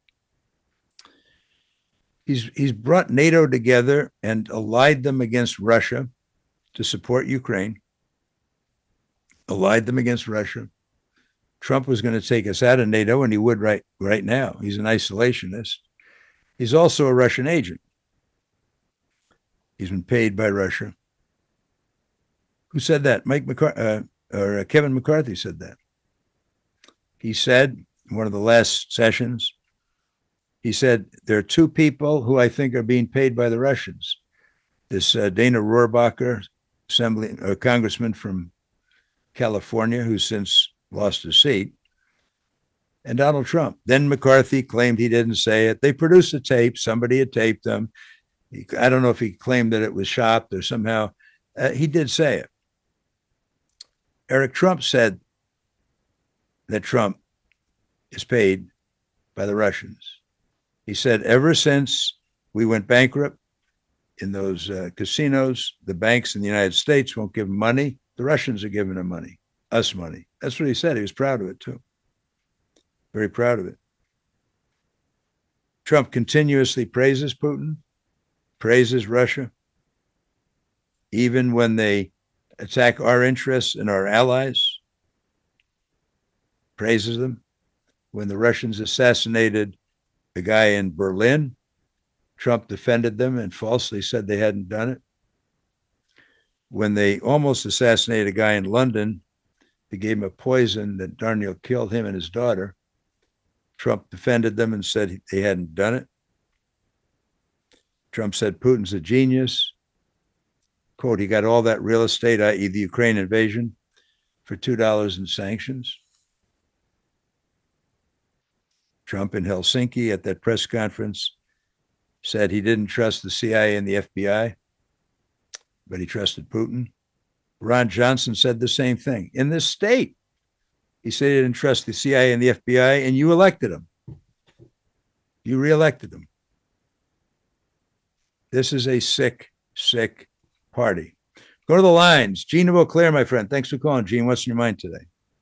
He's, he's brought NATO together and allied them against Russia to support Ukraine, allied them against Russia. Trump was going to take us out of NATO, and he would right, right now. He's an isolationist. He's also a Russian agent. He's been paid by Russia. Who said that? Mike McCarthy, uh, or uh, Kevin McCarthy said that. He said in one of the last sessions, he said, there are two people who I think are being paid by the Russians. This uh, Dana Rohrabacher, assembly, uh, congressman from California, who's since lost his seat, and Donald Trump. Then McCarthy claimed he didn't say it. They produced a tape. Somebody had taped them. He, I don't know if he claimed that it was shopped or somehow. Uh, he did say it. Eric Trump said that Trump is paid by the Russians. He said, ever since we went bankrupt in those uh, casinos, the banks in the United States won't give him money. The Russians are giving him money, us money. That's what he said. He was proud of it, too. Very proud of it. Trump continuously praises Putin, praises Russia, even when they attack our interests and our allies, praises them. When the Russians assassinated the guy in Berlin, Trump defended them and falsely said they hadn't done it. When they almost assassinated a guy in London, they gave him a poison that darn near killed him and his daughter, Trump defended them and said they hadn't done it. Trump said Putin's a genius. Quote, he got all that real estate, that is the Ukraine invasion, for two dollars in sanctions. Trump in Helsinki at that press conference said he didn't trust the C I A and the F B I, but he trusted Putin. Ron Johnson said the same thing. In this state, he said he didn't trust the C I A and the F B I, and you elected him. You reelected him. This is a sick, sick party. Go to the lines. Gene of Eau Claire, my friend. Thanks for calling, Gene. What's in your mind today?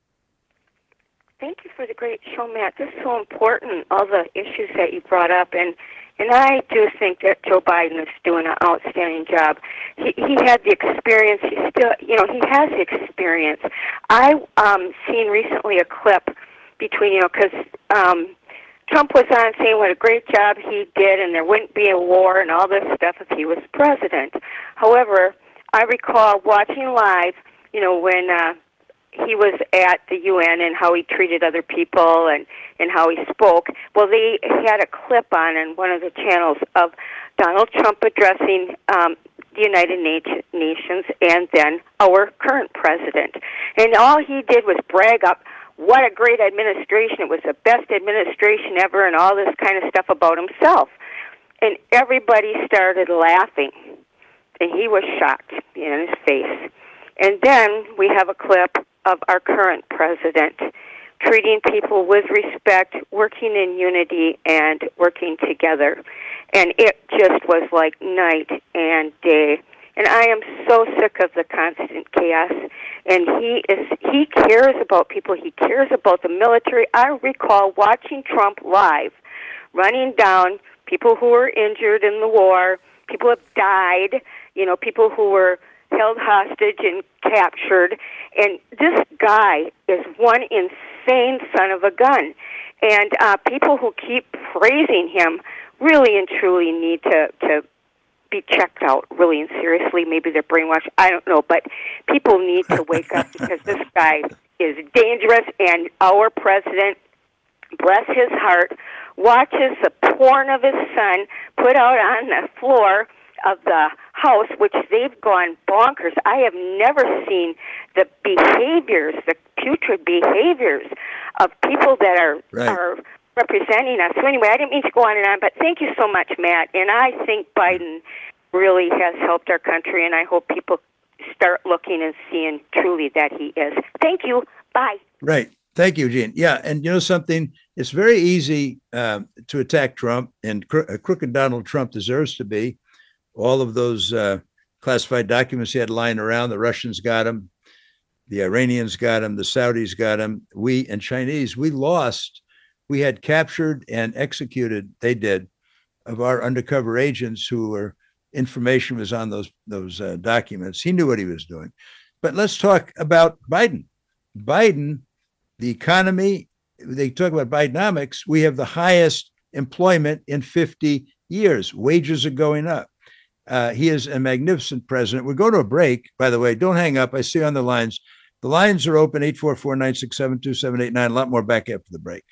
Thank you for the great show, Matt. This is so important, all the issues that you brought up. And, and I do think that Joe Biden is doing an outstanding job. He, he had the experience. He still, you know, he has the experience. I um seen recently a clip between, you know, because um, Trump was on saying what a great job he did and there wouldn't be a war and all this stuff if he was president. However, I recall watching live, you know, when uh, he was at the U N and how he treated other people and, and how he spoke. Well, they had a clip on in one of the channels of Donald Trump addressing um, the United Nations and then our current president. And all he did was brag up what a great administration. It was the best administration ever and all this kind of stuff about himself. And everybody started laughing. And he was shocked in his face. And then we have a clip of our current president treating people with respect, working in unity, and working together. And it just was like night and day. And I am so sick of the constant chaos. And he is he cares about people. He cares about the military. I recall watching Trump live, running down people who were injured in the war, people have died, you know, people who were held hostage and captured. And this guy is one insane son of a gun. And uh, people who keep praising him really and truly need to, to be checked out really and seriously. Maybe they're brainwashed. I don't know. But people need to wake up because this guy is dangerous. And our president, bless his heart, watches the porn of his son put out on the floor of the House, which they've gone bonkers. I have never seen the behaviors, the putrid behaviors of people that are right. are representing us. So anyway, I didn't mean to go on and on, but thank you so much, Matt. And I think Biden really has helped our country, and I hope people start looking and seeing truly that he is. Thank you. Bye. Right. Thank you, Gene. Yeah, and you know something? It's very easy um, to attack Trump, and cro- crooked Donald Trump deserves to be. All of those uh, classified documents he had lying around, the Russians got him, the Iranians got him, the Saudis got him, we and Chinese, we lost. We had captured and executed, they did, of our undercover agents who were, information was on those, those uh, documents. He knew what he was doing. But let's talk about Biden. Biden, the economy, they talk about Bidenomics, we have the highest employment in fifty years. Wages are going up. Uh, he is a magnificent president. We're going to a break, by the way. Don't hang up. I see you on the lines. The lines are open, eight four four, nine six seven, two seven eight nine. A lot more back after the break.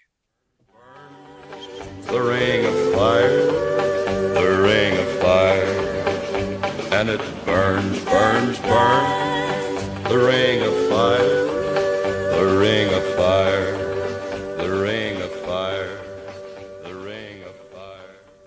The ring of fire, the ring of fire, and it burns, burns, burns. The ring of fire, the ring of fire, the ring of fire, the ring of fire.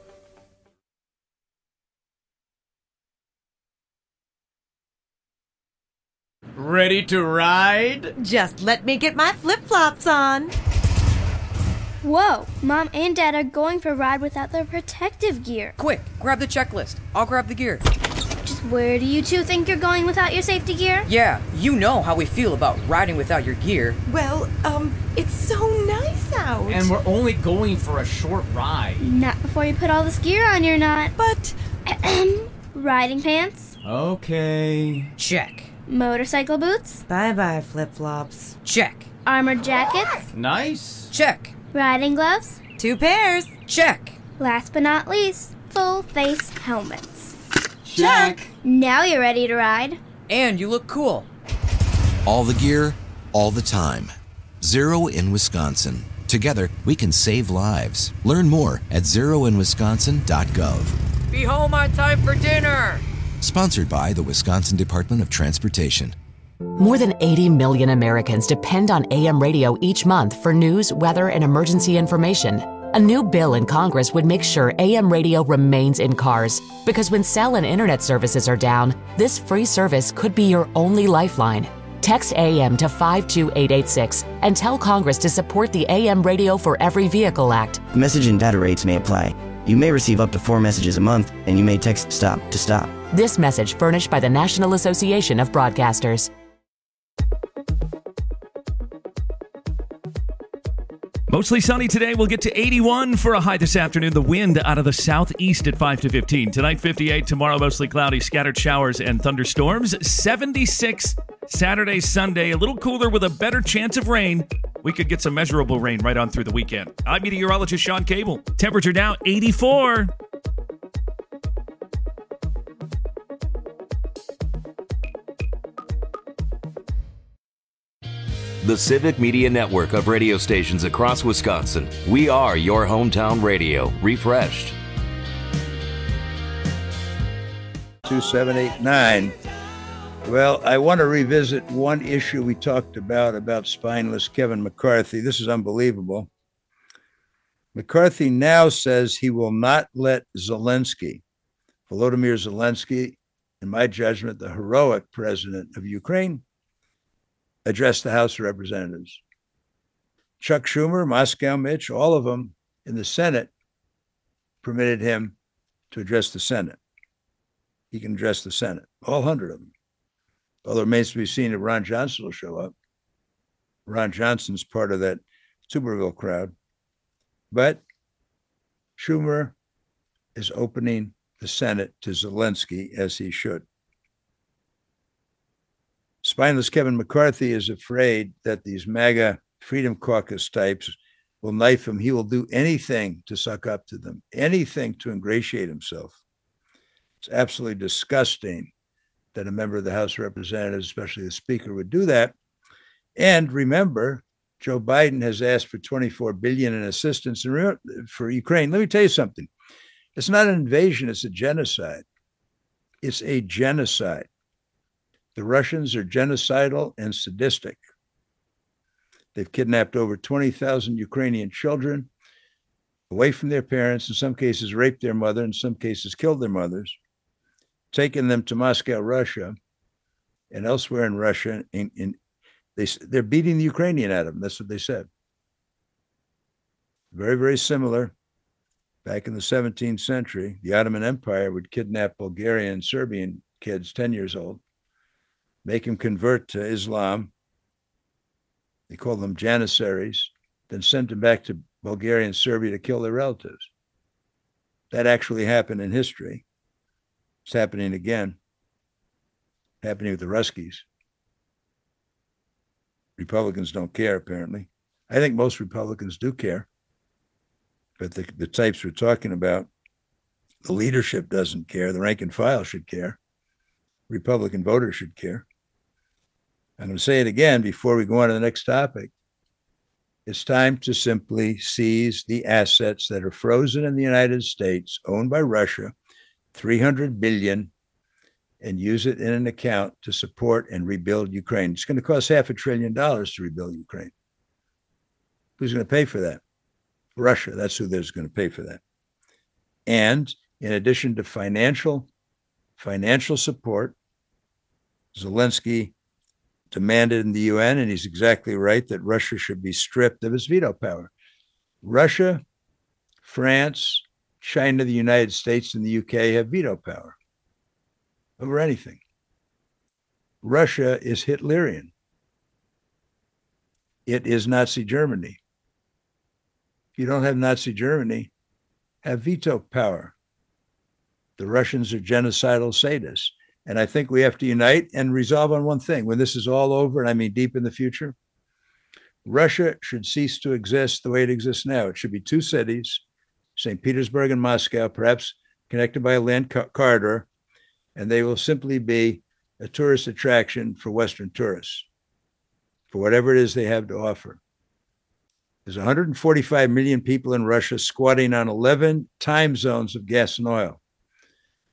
Ready to ride? Just let me get my flip-flops on. Whoa, Mom and Dad are going for a ride without their protective gear. Quick, grab the checklist. I'll grab the gear. Just where do you two think you're going without your safety gear? Yeah, you know how we feel about riding without your gear. Well, um, it's so nice out. And we're only going for a short ride. Not before you put all this gear on your knot. But... riding pants? Okay. Check. Motorcycle boots? Bye-bye, flip-flops. Check. Armored jackets? Nice. Check. Riding gloves? Two pairs. Check. Last but not least, full face helmets. Check. Now you're ready to ride. And you look cool. All the gear, all the time. Zero in Wisconsin. Together, we can save lives. Learn more at zero in wisconsin dot gov. Be home on time for dinner. Sponsored by the Wisconsin Department of Transportation. More than eighty million Americans depend on A M radio each month for news, weather, and emergency information. A new bill in Congress would make sure A M radio remains in cars, because when cell and internet services are down, this free service could be your only lifeline. Text A M to five two eight eight six and tell Congress to support the A M Radio for Every Vehicle Act. Message and data rates may apply. You may receive up to four messages a month, and you may text STOP to stop. This message furnished by the National Association of Broadcasters. Mostly sunny today. We'll get to eighty-one for a high this afternoon. The wind out of the southeast at five to fifteen. Tonight, fifty-eight. Tomorrow, mostly cloudy, scattered showers and thunderstorms. seventy-six Saturday, Sunday. A little cooler with a better chance of rain. We could get some measurable rain right on through the weekend. I'm meteorologist Sean Cable. Temperature now eighty-four. The Civic Media Network of radio stations across Wisconsin. We are your hometown radio, refreshed. two seven eight nine. Well, I want to revisit one issue we talked about, about spineless Kevin McCarthy. This is unbelievable. McCarthy now says he will not let Zelensky, Volodymyr Zelensky, in my judgment, the heroic president of Ukraine, address the House of Representatives. Chuck Schumer, Moscow Mitch, all of them in the Senate permitted him to address the Senate. He can address the Senate, all one hundred of them. Although it remains to be seen if Ron Johnson will show up. Ron Johnson's part of that Tuberville crowd. But Schumer is opening the Senate to Zelensky, as he should. Spineless Kevin McCarthy is afraid that these MAGA Freedom Caucus types will knife him. He will do anything to suck up to them, anything to ingratiate himself. It's absolutely disgusting that a member of the House of Representatives, especially the Speaker, would do that. And remember, Joe Biden has asked for twenty-four billion dollars in assistance for Ukraine. Let me tell you something. It's not an invasion, it's a genocide. It's a genocide. The Russians are genocidal and sadistic. They've kidnapped over twenty thousand Ukrainian children away from their parents, in some cases raped their mother, in some cases killed their mothers, taken them to Moscow, Russia, and elsewhere in Russia. In, in, they, they're beating the Ukrainian at them. That's what they said. Very, very similar. Back in the seventeenth century, the Ottoman Empire would kidnap Bulgarian and Serbian kids, ten years old, make them convert to Islam. They call them janissaries, then send them back to Bulgaria and Serbia to kill their relatives. That actually happened in history. It's happening again, happening with the Ruskies. Republicans don't care, apparently. I think most Republicans do care. But the, the types we're talking about, the leadership doesn't care. The rank and file should care. Republican voters should care. I'm going to say it again before we go on to the next topic. It's time to simply seize the assets that are frozen in the United States, owned by Russia, three hundred billion dollars, and use it in an account to support and rebuild Ukraine. It's going to cost half a trillion dollars to rebuild Ukraine. Who's going to pay for that? Russia. That's who there's going to pay for that. And in addition to financial, financial support, Zelensky demanded in the U N, and he's exactly right, that Russia should be stripped of its veto power. Russia, France, China, the United States, and the U K have veto power over anything. Russia is Hitlerian. It is Nazi Germany. If you don't have Nazi Germany, have veto power. The Russians are genocidal sadists. And I think we have to unite and resolve on one thing. When this is all over, and I mean deep in the future, Russia should cease to exist the way it exists now. It should be two cities, Saint Petersburg and Moscow, perhaps connected by a land co- corridor, and they will simply be a tourist attraction for Western tourists, for whatever it is they have to offer. There's one hundred forty-five million people in Russia squatting on eleven time zones of gas and oil.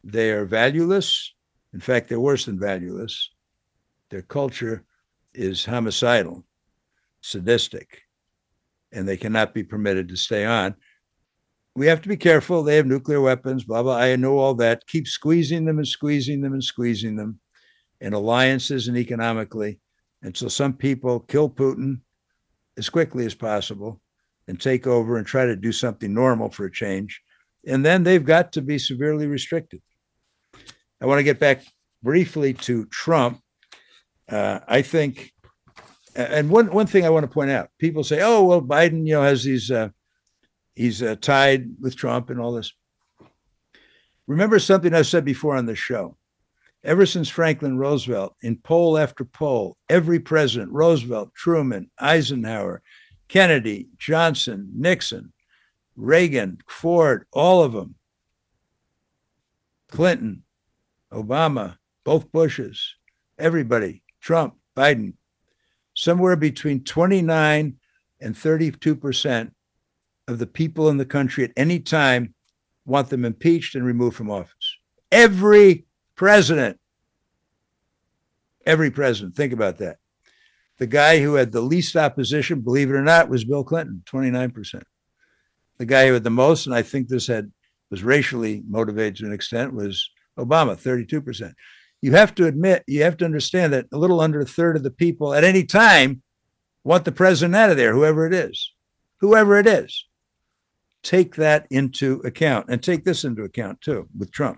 They are valueless. In fact, they're worse than valueless. Their culture is homicidal, sadistic, and they cannot be permitted to stay on. We have to be careful. They have nuclear weapons, blah, blah. I know all that. Keep squeezing them and squeezing them and squeezing them in alliances and economically until some people kill Putin as quickly as possible and take over and try to do something normal for a change. And then they've got to be severely restricted. I want to get back briefly to Trump. Uh, I think, and one, one thing I want to point out, people say, oh, well, Biden, you know, has these, uh, he's uh, tied with Trump and all this. Remember something I've said before on this show. Ever since Franklin Roosevelt, in poll after poll, every president, Roosevelt, Truman, Eisenhower, Kennedy, Johnson, Nixon, Reagan, Ford, all of them, Clinton, Obama, both Bushes, everybody, Trump, Biden, somewhere between twenty-nine and thirty-two percent of the people in the country at any time want them impeached and removed from office. Every president, every president, think about that. The guy who had the least opposition, believe it or not, was Bill Clinton, twenty-nine percent. The guy who had the most, and I think this had was racially motivated to an extent, was Obama, thirty-two percent. You have to admit, you have to understand that a little under a third of the people at any time want the president out of there, whoever it is, whoever it is. Take that into account, and take this into account too with Trump.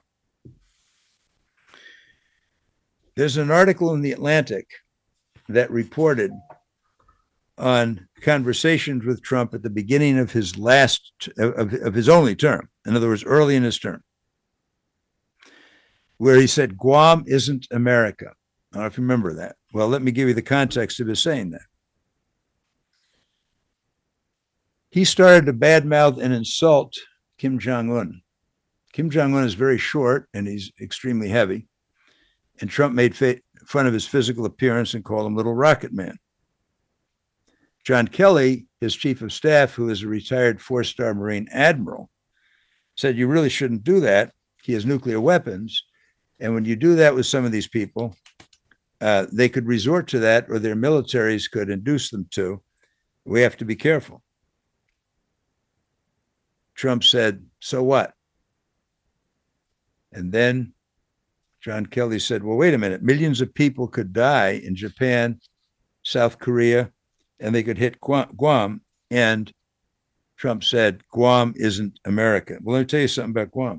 There's an article in The Atlantic that reported on conversations with Trump at the beginning of his last, of, of his only term. In other words, early in his term, where he said, Guam isn't America. I don't know if you remember that. Well, let me give you the context of his saying that. He started to badmouth and insult Kim Jong-un. Kim Jong-un is very short and he's extremely heavy. And Trump made fa- fun of his physical appearance and called him Little Rocket Man. John Kelly, his chief of staff, who is a retired four-star Marine admiral, said, you really shouldn't do that. He has nuclear weapons. And when you do that with some of these people, uh, they could resort to that, or their militaries could induce them to. We have to be careful. Trump said, so what? And then John Kelly said, well, wait a minute. Millions of people could die in Japan, South Korea, and they could hit Guam. And Trump said, Guam isn't America. Well, let me tell you something about Guam.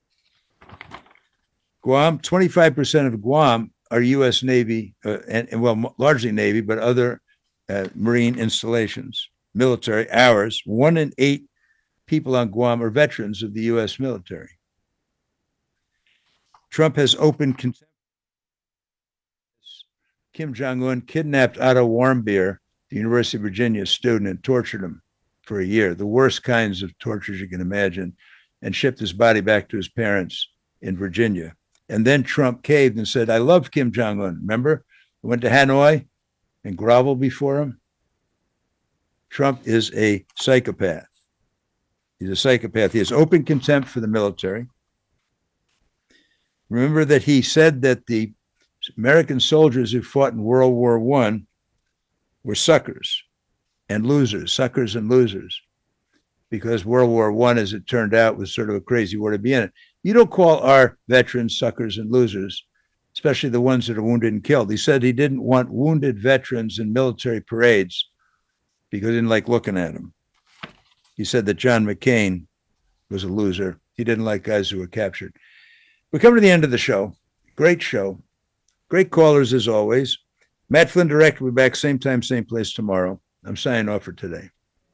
Guam, twenty-five percent of Guam are U S Navy, uh, and, and well, largely Navy, but other uh, Marine installations, military, ours. One in eight people on Guam are veterans of the U S military. Trump has opened contempt. Kim Jong-un kidnapped Otto Warmbier, the University of Virginia student, and tortured him for a year, the worst kinds of tortures you can imagine, and shipped his body back to his parents in Virginia. And then Trump caved and said, I love Kim Jong-un. Remember? I went to Hanoi and groveled before him. Trump is a psychopath. He's a psychopath. He has open contempt for the military. Remember that he said that the American soldiers who fought in World War One were suckers and losers, suckers and losers, because World War One, as it turned out, was sort of a crazy war to be in. You don't call our veterans suckers and losers, especially the ones that are wounded and killed. He said he didn't want wounded veterans in military parades because he didn't like looking at them. He said that John McCain was a loser. He didn't like guys who were captured. We're coming to the end of the show. Great show. Great callers as always. Matt Flynn Direct will be back same time, same place tomorrow. I'm signing off for today.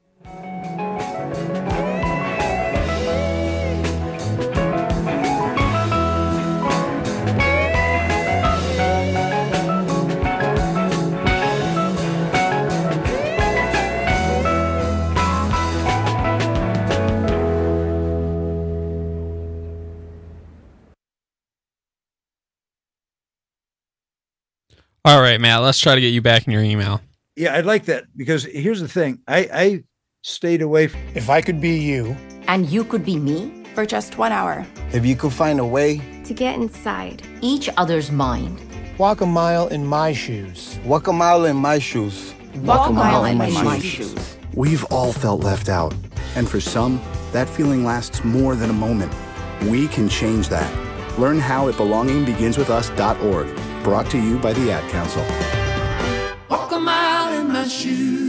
All right, Matt, let's try to get you back in your email. Yeah, I'd like that, because here's the thing. I, I stayed away from... If I could be you... And you could be me? For just one hour. If you could find a way to get inside each other's mind. Walk a mile in my shoes. Walk a mile in my shoes. Walk, Walk a mile, mile in, in my, my shoes. shoes. We've all felt left out, and for some, that feeling lasts more than a moment. We can change that. Learn how at belonging begins with us dot org. Brought to you by the Ad Council. Walk a mile in my shoes.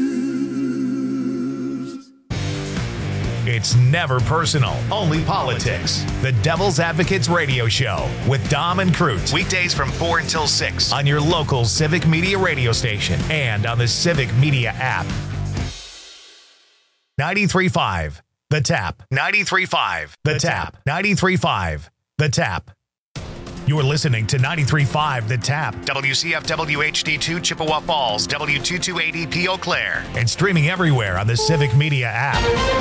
It's never personal, only politics. The Devil's Advocates Radio Show with Dom and Crute. Weekdays from four until six on your local Civic Media radio station and on the Civic Media app. ninety-three point five The Tap. ninety-three point five The Tap. ninety-three point five The Tap. You're listening to ninety-three point five The Tap, W C F W H D two Chippewa Falls, W two two eight E P Eau Claire, and streaming everywhere on the Civic Media app.